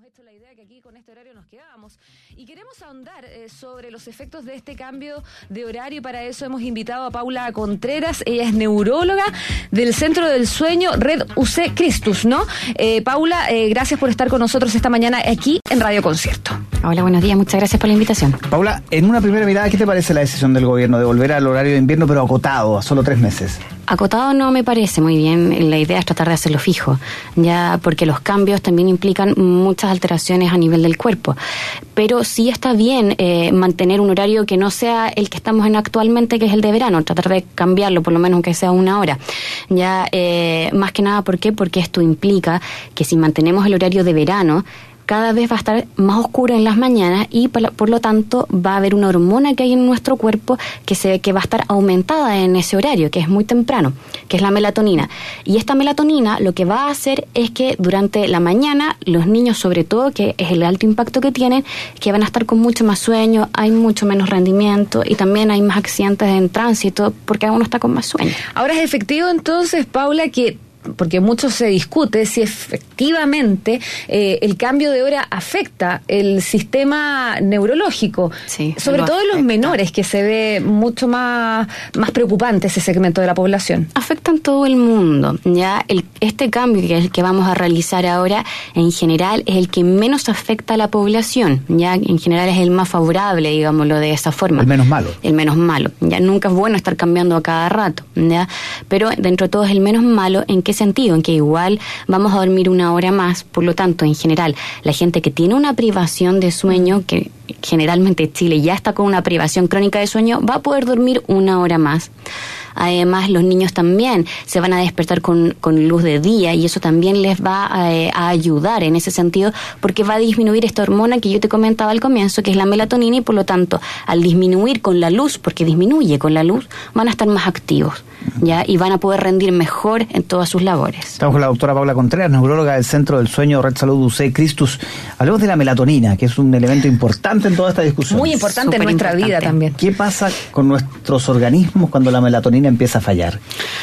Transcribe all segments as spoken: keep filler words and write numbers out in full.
hecho la idea que aquí con este horario nos quedábamos y queremos ahondar eh, sobre los efectos de este cambio de horario. Para eso hemos invitado a Paula Contreras. Ella es neuróloga del Centro del Sueño Red U C Christus, ¿no? Eh, Paula, eh, gracias por estar con nosotros esta mañana aquí en Radio Concierto. Hola, buenos días, muchas gracias por la invitación. Paula, en una primera mirada, ¿qué te parece la decisión del gobierno de volver al horario de invierno pero acotado a solo tres meses? Acotado no me parece muy bien, la idea es tratar de hacerlo fijo, ya porque los cambios también implican muchas alteraciones a nivel del cuerpo, pero sí está bien eh, mantener un horario que no sea el que estamos en actualmente, que es el de verano, tratar de cambiarlo por lo menos aunque sea una hora, ya eh, más que nada, ¿por qué? Porque esto implica que si mantenemos el horario de verano, cada vez va a estar más oscuro en las mañanas y por, por lo tanto va a haber una hormona que hay en nuestro cuerpo que se que va a estar aumentada en ese horario, que es muy temprano, que es la melatonina. Y esta melatonina lo que va a hacer es que durante la mañana los niños, sobre todo, que es el alto impacto que tienen, que van a estar con mucho más sueño, hay mucho menos rendimiento y también hay más accidentes en tránsito porque uno está con más sueño. Ahora, ¿es efectivo entonces, Paula, que porque mucho se discute si efectivamente eh, el cambio de hora afecta el sistema neurológico, sí, sobre todo en los menores, que se ve mucho más, más preocupante ese segmento de la población? Afecta en todo el mundo. Ya el, este cambio que es el que vamos a realizar ahora, en general, es el que menos afecta a la población. Ya en general es el más favorable, digámoslo de esa forma. El menos malo. El menos malo. Ya nunca es bueno estar cambiando a cada rato. Ya, pero dentro de todo es el menos malo. ¿En qué sentido? En que igual vamos a dormir una hora más, por lo tanto, en general, la gente que tiene una privación de sueño, que generalmente Chile ya está con una privación crónica de sueño, va a poder dormir una hora más. Además, los niños también se van a despertar con, con luz de día y eso también les va a, a ayudar en ese sentido, porque va a disminuir esta hormona que yo te comentaba al comienzo, que es la melatonina, y por lo tanto, al disminuir con la luz, porque disminuye con la luz, van a estar más activos, ¿ya? Y van a poder rendir mejor en todas sus labores. Estamos con la doctora Paula Contreras, neuróloga del Centro del Sueño Red Salud U C Christus. Hablemos de la melatonina, que es un elemento importante en toda esta discusión. Muy importante Super en nuestra importante. vida también. ¿Qué pasa con nuestros organismos cuando la melatonina empieza a fallar?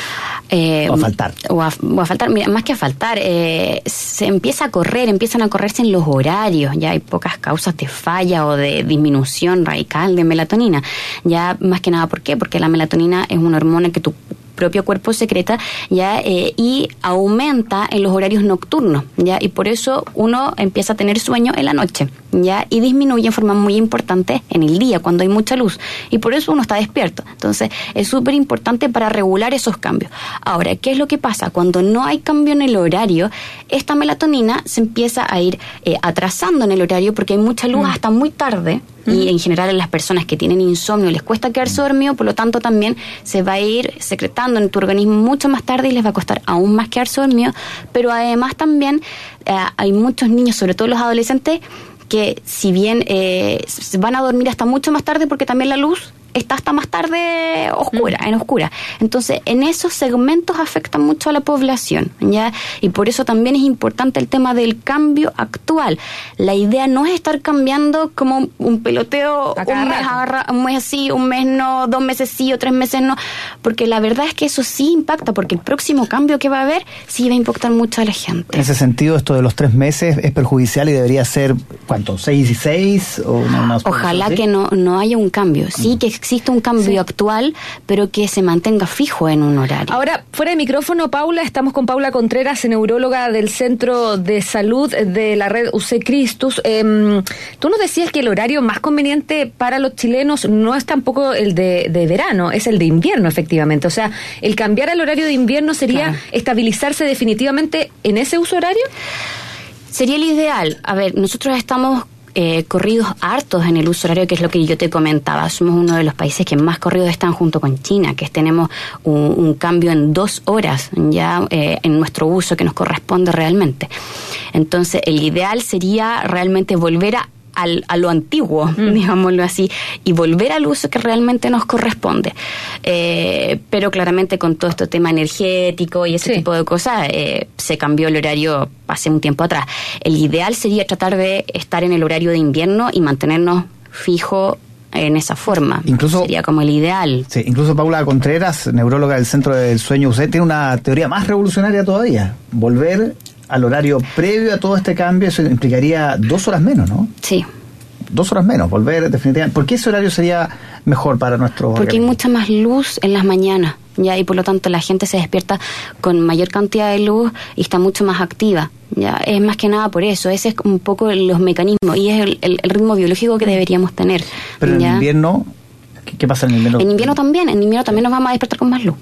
Eh, o a faltar. O a, o a faltar, mira, más que a faltar, eh, se empieza a correr, empiezan a correrse en los horarios, ya hay pocas causas de falla o de disminución radical de melatonina, ya más que nada, ¿por qué? Porque la melatonina es una hormona que tu propio cuerpo secreta, ya eh, y aumenta en los horarios nocturnos, ya, y por eso uno empieza a tener sueño en la noche, ya, y disminuye en forma muy importante en el día cuando hay mucha luz, y por eso uno está despierto. Entonces es súper importante para regular esos cambios. Ahora, ¿qué es lo que pasa? Cuando no hay cambio en el horario, esta melatonina se empieza a ir eh, atrasando en el horario porque hay mucha luz mm. hasta muy tarde. Y en general a las personas que tienen insomnio les cuesta quedarse dormido, por lo tanto también se va a ir secretando en tu organismo mucho más tarde y les va a costar aún más quedarse dormido. Pero además también eh, hay muchos niños, sobre todo los adolescentes, que si bien eh, van a dormir hasta mucho más tarde porque también la luz está hasta más tarde oscura, mm. en oscura. Entonces, en esos segmentos afecta mucho a la población, ¿ya? Y por eso también es importante el tema del cambio actual. La idea no es estar cambiando como un peloteo, un mes, agarra, un mes sí, un mes no, dos meses sí o tres meses no, porque la verdad es que eso sí impacta, porque el próximo cambio que va a haber sí va a impactar mucho a la gente. En ese sentido, esto de los tres meses es perjudicial y debería ser, ¿cuánto? ¿Seis y seis? O una, una Ojalá que no, no haya un cambio. Sí, mm. que existe un cambio sí. actual, pero que se mantenga fijo en un horario. Ahora, fuera de micrófono, Paula, estamos con Paula Contreras, neuróloga del Centro de Salud de la Red U C Christus. Eh, tú nos decías que el horario más conveniente para los chilenos no es tampoco el de, de verano, es el de invierno, efectivamente. O sea, el cambiar al horario de invierno sería claro. estabilizarse definitivamente en ese uso horario. Sería el ideal. A ver, nosotros estamos Eh, corridos hartos en el uso horario, que es lo que yo te comentaba. Somos uno de los países que más corridos están junto con China, que tenemos un, un cambio en dos horas ya eh, en nuestro uso que nos corresponde realmente. Entonces, el ideal sería realmente volver a Al, a lo antiguo, mm. digámoslo así, y volver al uso que realmente nos corresponde. Eh, pero claramente con todo este tema energético y ese sí. tipo de cosas, eh, se cambió el horario hace un tiempo atrás. El ideal sería tratar de estar en el horario de invierno y mantenernos fijos en esa forma. Incluso sería como el ideal. Sí, incluso Paula Contreras, neuróloga del Centro del Sueño U C, tiene una teoría más revolucionaria todavía. Volver al horario previo a todo este cambio, eso implicaría dos horas menos, ¿no? Sí. Dos horas menos, volver definitivamente. ¿Por qué ese horario sería mejor para nuestro Porque organismo? hay mucha más luz en las mañanas, ya, y por lo tanto la gente se despierta con mayor cantidad de luz y está mucho más activa. Ya, es más que nada por eso, ese es un poco los mecanismos y es el, el, el ritmo biológico que deberíamos tener. Pero ¿ya? en invierno, ¿qué, ¿qué pasa en invierno? En invierno también, en invierno también nos vamos a despertar con más luz.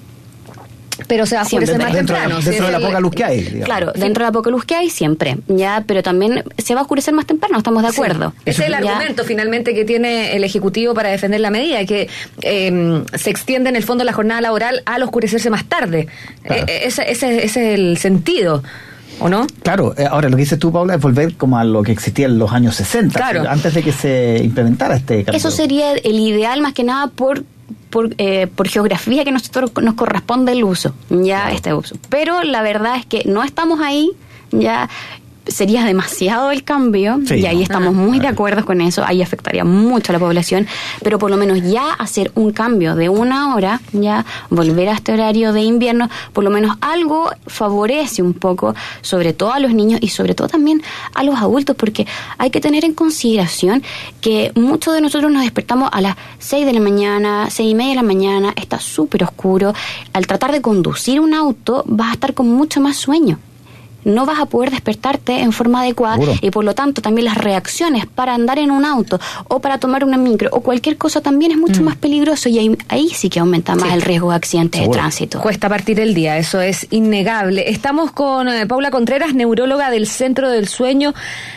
Pero se va a oscurecer más dentro, temprano. dentro ¿sí? de la El- poca luz que hay, digamos. Claro, dentro de la poca luz que hay siempre, ya, pero también se va a oscurecer más temprano, estamos de acuerdo. Sí. Ese es el Ya. argumento finalmente que tiene el Ejecutivo para defender la medida, que eh, se extiende en el fondo la jornada laboral al oscurecerse más tarde. Claro. Eh, ese, ese, ese es el sentido, ¿o no? Claro, eh, ahora lo que dices tú, Paula, es volver como a lo que existía en los años sesenta, Claro. antes de que se implementara este cambio. Eso sería el ideal más que nada por por, eh, por geografía que nosotros nos corresponde el uso, ya Claro. este uso. Pero la verdad es que no estamos ahí, ya sería demasiado el cambio, Sí, y ahí no. estamos Ah, muy claro. de acuerdo con eso, ahí afectaría mucho a la población, pero por lo menos ya hacer un cambio de una hora, ya volver a este horario de invierno, por lo menos algo favorece un poco, sobre todo a los niños y sobre todo también a los adultos, porque hay que tener en consideración que muchos de nosotros nos despertamos a las seis de la mañana, seis y media de la mañana, está súper oscuro, al tratar de conducir un auto vas a estar con mucho más sueño. No vas a poder despertarte en forma adecuada. Seguro. Y por lo tanto también las reacciones para andar en un auto o para tomar una micro o cualquier cosa también es mucho Mm. más peligroso y ahí, ahí sí que aumenta más Sí. el riesgo de accidentes Seguro. de tránsito. Cuesta partir el día, eso es innegable. Estamos con eh, Paula Contreras, neuróloga del Centro del Sueño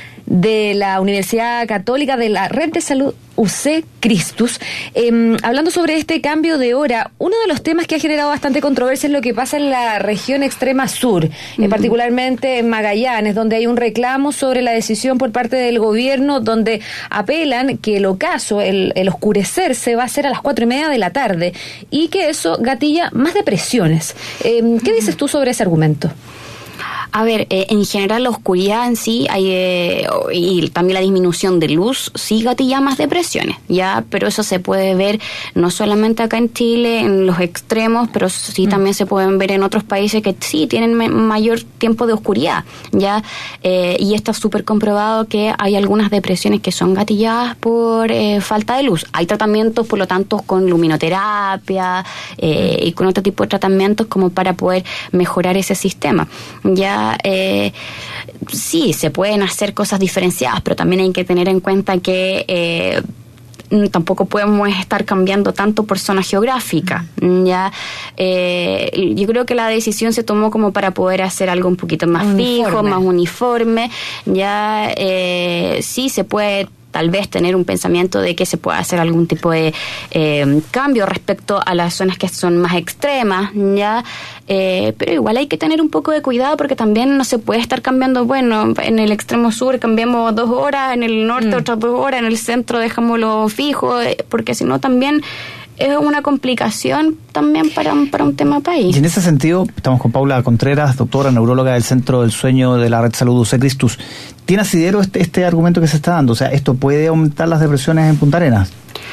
de la Universidad Católica de la Red de Salud U C Christus. Eh, hablando sobre este cambio de hora, uno de los temas que ha generado bastante controversia es lo que pasa en la región extrema sur, eh, particularmente en Magallanes, donde hay un reclamo sobre la decisión por parte del gobierno, donde apelan que el ocaso, el, el oscurecerse va a ser a las cuatro y media de la tarde y que eso gatilla más depresiones. Eh, ¿Qué dices tú sobre ese argumento? A ver, eh, en general la oscuridad en sí hay, eh, y también la disminución de luz sí gatilla más depresiones, ya, pero eso se puede ver no solamente acá en Chile, en los extremos, pero sí mm. también se pueden ver en otros países que sí tienen me- mayor tiempo de oscuridad, ya, eh, y está súper comprobado que hay algunas depresiones que son gatilladas por eh, falta de luz. Hay tratamientos, por lo tanto, con luminoterapia eh, y con otro tipo de tratamientos como para poder mejorar ese sistema, ya. Eh, sí, se pueden hacer cosas diferenciadas, pero también hay que tener en cuenta que eh, tampoco podemos estar cambiando tanto por zona geográfica. Ya, eh, yo creo que la decisión se tomó como para poder hacer algo un poquito más Uniforme. fijo, más uniforme. Ya, eh, sí se puede tal vez tener un pensamiento de que se pueda hacer algún tipo de eh, cambio respecto a las zonas que son más extremas, ya, eh, pero igual hay que tener un poco de cuidado porque también no se puede estar cambiando, bueno, en el extremo sur cambiamos dos horas, en el norte Mm. otras dos horas, en el centro dejámoslo fijo, eh, porque si no también es una complicación también para un, para un tema país. Y en ese sentido, estamos con Paula Contreras, doctora neuróloga del Centro del Sueño de la Red Salud U C Christus. ¿Tiene asidero este, este argumento que se está dando? O sea, ¿esto puede aumentar las depresiones en Punta Arenas?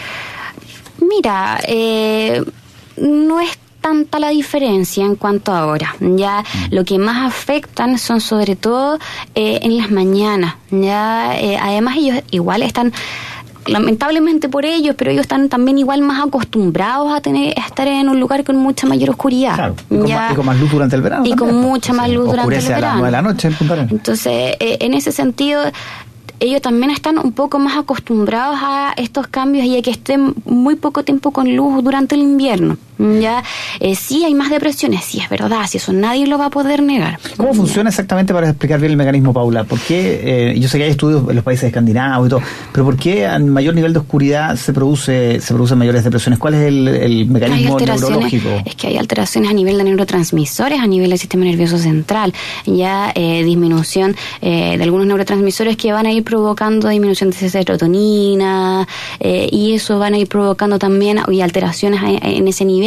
Mira, eh, no es tanta la diferencia en cuanto a horas. Ya mm. lo que más afectan son sobre todo eh, en las mañanas. Ya eh, además ellos igual están, lamentablemente por ellos, pero ellos están también igual más acostumbrados a tener a estar en un lugar con mucha mayor oscuridad. Claro, y con, ya, más, y con más luz durante el verano. y también, con ¿no? mucha más Sí, luz durante el oscurece verano. a las nueve de la noche en Punta Arenas. Entonces, eh, en ese sentido, ellos también están un poco más acostumbrados a estos cambios y a que estén muy poco tiempo con luz durante el invierno. Ya, eh, sí hay más depresiones, sí es verdad, si eso nadie lo va a poder negar. ¿Cómo funciona exactamente, para explicar bien el mecanismo, Paula? ¿Por qué, eh, yo sé que hay estudios en los países escandinavos y todo, pero por qué a mayor nivel de oscuridad se produce se producen mayores depresiones? ¿Cuál es el, el mecanismo neurológico? Es que hay alteraciones a nivel de neurotransmisores, a nivel del sistema nervioso central, ya eh, disminución eh, de algunos neurotransmisores que van a ir provocando disminución de serotonina, eh, y eso van a ir provocando también y alteraciones en ese nivel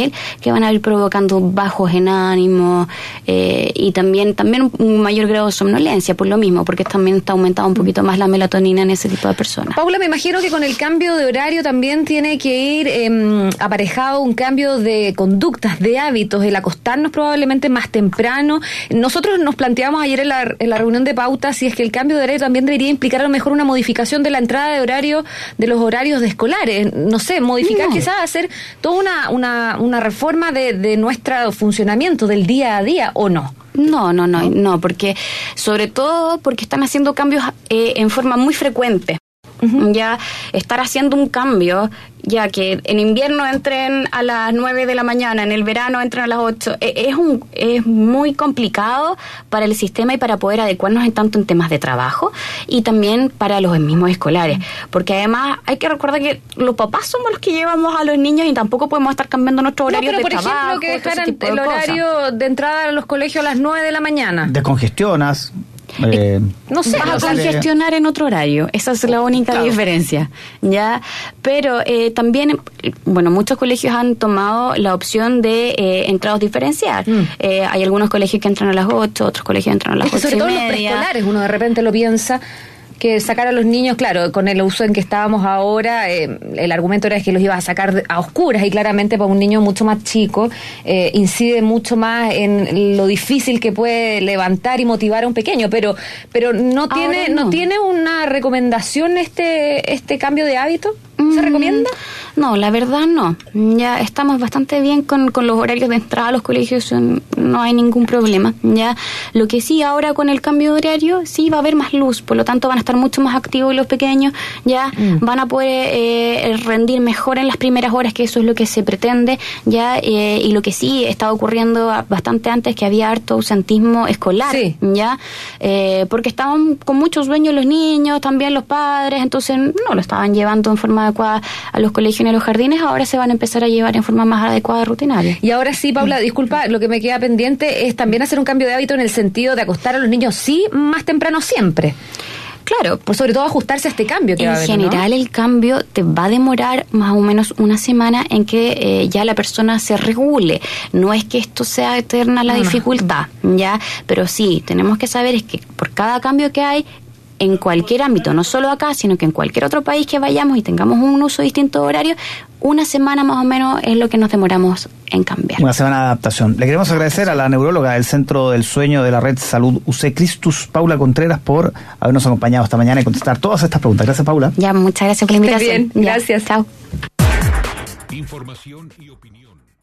juvenil que van a ir provocando bajos en ánimo eh, y también, también un mayor grado de somnolencia, por lo mismo, porque también está aumentando un poquito más la melatonina en ese tipo de personas. Paula, me imagino que con el cambio de horario también tiene que ir eh, aparejado un cambio de conductas, de hábitos, el acostarnos probablemente más temprano. Nosotros nos planteamos ayer en la, en la reunión de pauta si es que el cambio de horario también debería implicar a lo mejor una modificación de la entrada de horario de los horarios de escolares. No sé, modificar no. quizás hacer toda una, una, una reforma de, de nuestro funcionamiento del día a día, ¿o no? No, no, no, no, porque sobre todo porque están haciendo cambios eh, en forma muy frecuente. Uh-huh. Ya estar haciendo un cambio, ya que en invierno entren a las nueve de la mañana, en el verano entren a las ocho, es un es muy complicado para el sistema y para poder adecuarnos en tanto en temas de trabajo y también para los mismos escolares, porque además hay que recordar que los papás somos los que llevamos a los niños y tampoco podemos estar cambiando nuestro horario no, pero de por trabajo. Por ejemplo, que dejaran el horario de entrada a los colegios a las nueve de la mañana. Descongestionas. Eh, no sé, vas a congestionar en otro horario, esa es la única claro. diferencia, ya, pero eh, también, bueno, muchos colegios han tomado la opción de eh, entrados diferenciar. Mm. Eh, hay algunos colegios que entran a las ocho, otros colegios entran a las ocho sobre y todo media. Los preescolares, uno de repente lo piensa. Que sacar a los niños, claro, con el uso en que estábamos ahora, eh, el argumento era que los ibas a sacar a oscuras y claramente para un niño mucho más chico eh, incide mucho más en lo difícil que puede levantar y motivar a un pequeño, pero pero no tiene no. no tiene una recomendación este este cambio de hábito. ¿Se recomienda? No, la verdad no. Ya estamos bastante bien con, con los horarios de entrada a los colegios, no hay ningún problema. Ya lo que sí, ahora con el cambio de horario, sí va a haber más luz, por lo tanto van a estar mucho más activos los pequeños, ya mm. van a poder eh, rendir mejor en las primeras horas, que eso es lo que se pretende, ya eh, y lo que sí estaba ocurriendo bastante antes, que había harto ausentismo escolar, sí. ya eh, porque estaban con mucho sueño los niños, también los padres, entonces no lo estaban llevando en forma adecuada a los colegios y a los jardines, ahora se van a empezar a llevar en forma más adecuada, rutinaria. Y ahora sí, Paula, disculpa, lo que me queda pendiente es también hacer un cambio de hábito en el sentido de acostar a los niños sí más temprano siempre. Claro, pues sobre todo ajustarse a este cambio que en va a haber, general, ¿no? El cambio te va a demorar más o menos una semana en que eh, ya la persona se regule. No es que esto sea eterna la no, dificultad, no. ya, pero sí, tenemos que saber es que por cada cambio que hay, en cualquier ámbito, no solo acá, sino que en cualquier otro país que vayamos y tengamos un uso distinto de horario, una semana más o menos es lo que nos demoramos en cambiar. Una semana de adaptación. Le queremos agradecer a la neuróloga del Centro del Sueño de la Red Salud U C Christus, Paula Contreras, por habernos acompañado esta mañana y contestar todas estas preguntas. Gracias, Paula. Ya, muchas gracias por la invitación. Bien, gracias. Chao. Información y opinión.